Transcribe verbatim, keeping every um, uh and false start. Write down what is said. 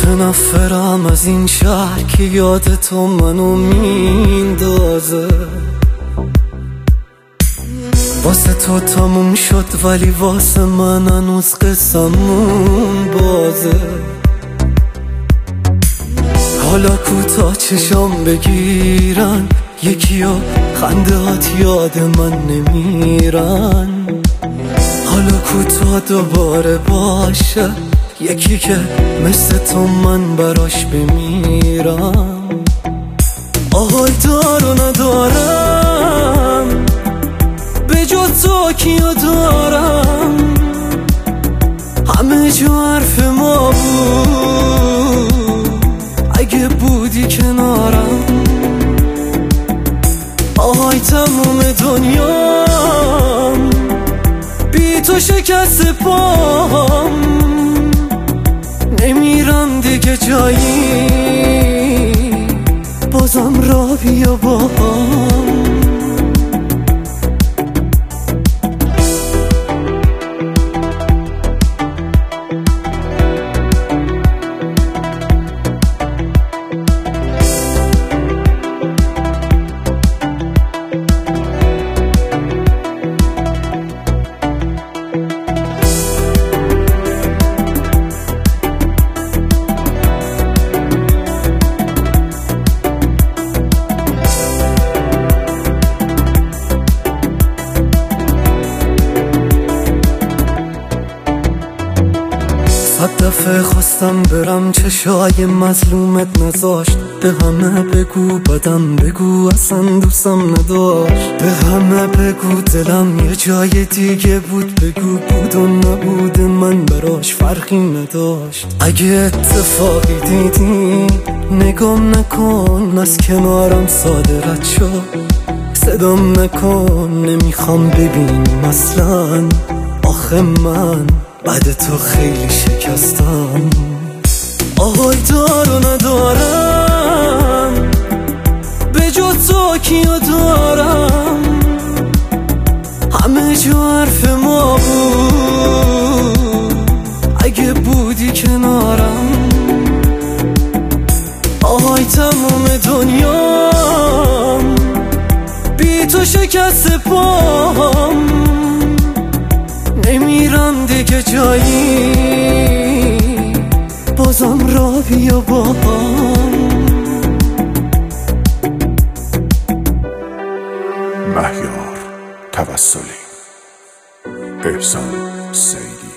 متنفرم از این شهر که یاد تو منو میندازه. واسه تو تموم شد ولی واسه من هنوز قصمون بازه. حالا کوتا چشام بگیرن یکی ها خنده هات یاد من نمیرن. حالا کوتا دوباره باشه یکی که مثل تو من براش بمیرم. آهای دارو ندارم به جز تو کیو دارم. همه جا حرف ما بود اگه بودی کنارم. آهای تموم دنیام بی تو شکست پام. نمیرم دیگه جایی بازم را بیا با هم. صد دفعه خواستم برم چشای مظلومت نذاشت. به همه بگو بدم بگو اصلا دوستم نداشت. به همه بگو دلم یه جای دیگه بود بگو بود و نبود من براش فرقی نداشت. اگه اتفاقی دیدی نگام نکن از کنارم ساده رد شو. صدام نکن نمیخوام ببینم اصلا. آخه من بعد تو خیلی شکستم. آهای دارو ندارم به جز تو کیو دارم. همه جا حرف ما بود اگه بودی کنارم. آهای تموم دنیام بی تو شکست پام. نمیرم دیگه جایی بازم را بیا با هم. مهیار توسلی، احسان سیدی.